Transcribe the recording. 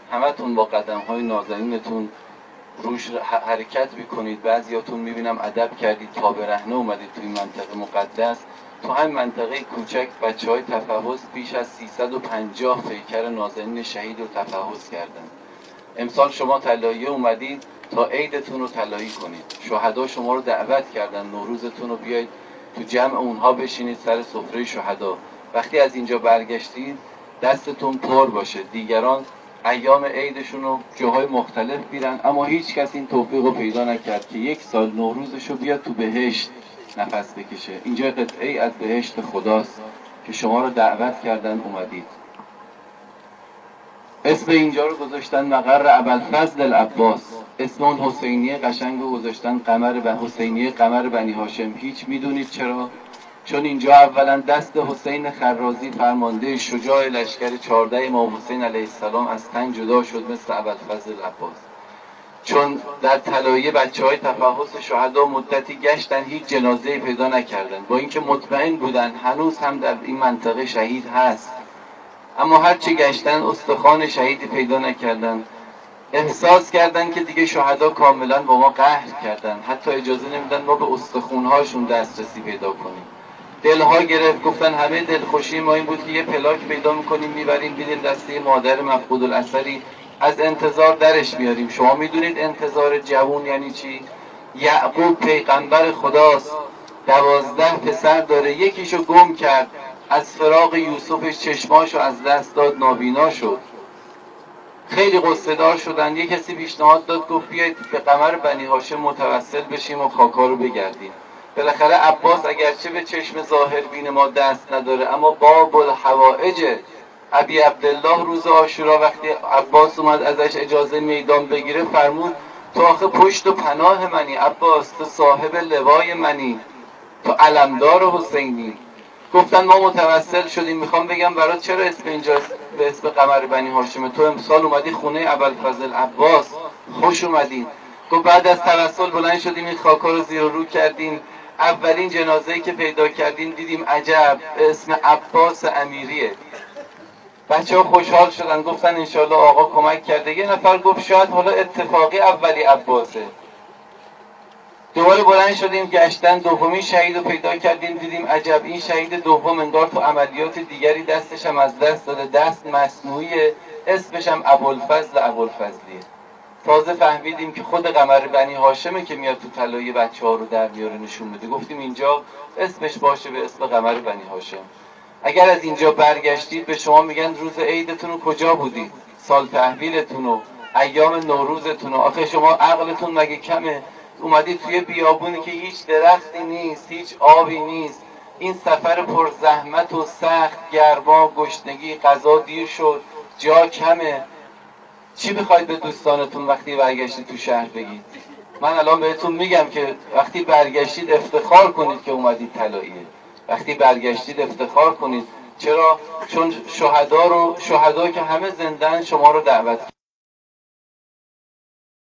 همتون با قدم‌های نازنینتون روش حرکت میکنید. بعضیاتون میبینم ادب کردید، تا برهنه اومدید توی منطقه مقدس. تو همین منطقه کوچک بچه‌های تفحص بیش از 350 پیکر نازنین شهید رو تفحص کردن. امسال شما طلایه اومدید تا عیدتون رو طلایی کنید. شهدا شما رو دعوت کردن نوروزتون رو بیاید تو جمع اونها بشینید سر سفره شهدا. وقتی از اینجا برگشتید دستتون پر باشه. دیگران ایام عیدشون رو جاهای مختلف میرن، اما هیچ کس این توفیق رو پیدا نکرد که یک سال نوروزش رو بیاد تو بهشت نفس بکشه. اینجا قطعه از بهشت خداست که شما رو دعوت کردن اومدید. اسم اینجا رو گذاشتن مقر ابوالفضل العباس. اسم اون حسینیه قشنگ رو گذاشتن قمر و حسینیه قمر بنی هاشم. هیچ میدونید چرا؟ چون اینجا اولا دست حسین خرازی فرمانده شجاع لشکر 14 امام حسین علیه السلام از تن جدا شد مثل ابوالفضل العباس. چون در طلایه بچه‌های تفحص شهدا مدتی گشتن هیچ جنازه‌ای پیدا نکردن، با اینکه مطمئن بودن هنوز هم در این منطقه شهید هست، اما هرچی گشتن استخوان شهیدی پیدا نکردن. احساس کردن که دیگه شهدا کاملا با ما قهر کردن، حتی اجازه نمیدن ما به استخوان‌هاشون دسترسی پیدا کنیم. دلها گرفت، گفتن همه دلخوشی ما این بود که یه پلاک پیدا میکنیم میبریم بیدیم دسته مادر مفقود الاثری، از انتظار درش میاریم. شما میدونید انتظار جوون یعنی چی؟ یعقوب پیغمبر خداست، 12 پسر داره، یکیشو گم کرد، از فراق یوسفش چشماشو از دست داد، نابینا شد. خیلی غصه دار شدن. یه کسی پیشنهاد داد، گفت بیایید به قمر بنی هاشم متوسل بشیم و خاکا رو بگردیم. بالاخره عباس اگرچه به چشم ظاهر بین ما دست نداره، اما باب الحوائج ابی عبدالله روز عاشورا وقتی عباس اومد ازش اجازه میدان بگیره فرمود تو آخه پشت و پناه منی عباس، تو صاحب لوای منی، تو علمدار حسینی. گفتن ما متوسل شدیم. میخوام بگم برات چرا اسم اینجا به اسم قمر بنی هاشمه. تو امسال اومدی خونه ابوالفضل عباس، خوش اومدین. گفت بعد از توسل بلند شدیم این خاکا رو زیر و رو کردیم. اولین جنازه‌ای که پیدا کردیم دیدیم عجب اسم عباس امیریه. بچه ها خوشحال شدن، گفتن انشالله آقا کمک کرده. یه نفر گفت شاید حالا اتفاقی اولی عباسه. دوباره بلند شدیم گشتن، دومین شهید رو پیدا کردیم، دیدیم عجب این شهید دوم انگار تو عملیات دیگری دستش هم از دست داده، دست مصنوعیه، اسمش هم ابوالفضلیه. تازه فهمیدیم که خود قمر بنی هاشمه که میاد تو طلایه بچه‌ها رو در میاره نشون بده. گفتیم اینجا اسمش باشه به اسم قمر بنی هاشم. اگر از اینجا برگشتید به شما میگن روز عیدتون رو کجا بودید؟ سال تحویلتون و ایام نوروزتون و آخه شما عقلتون مگه کمه؟ اومدید توی بیابونی که هیچ درختی نیست، هیچ آبی نیست، این سفر پر زحمت و سخت، گرما، گشنگی، غذا دیر شد، جا کمه. چی میخواید به دوستانتون وقتی برگشتید تو شهر بگید؟ من الان بهتون میگم که وقتی برگشتید افتخار کنید که اومدید طلایه. وقتی برگشتید افتخار کنید. چرا؟ چون شهدا که همه زندن شما رو دعوت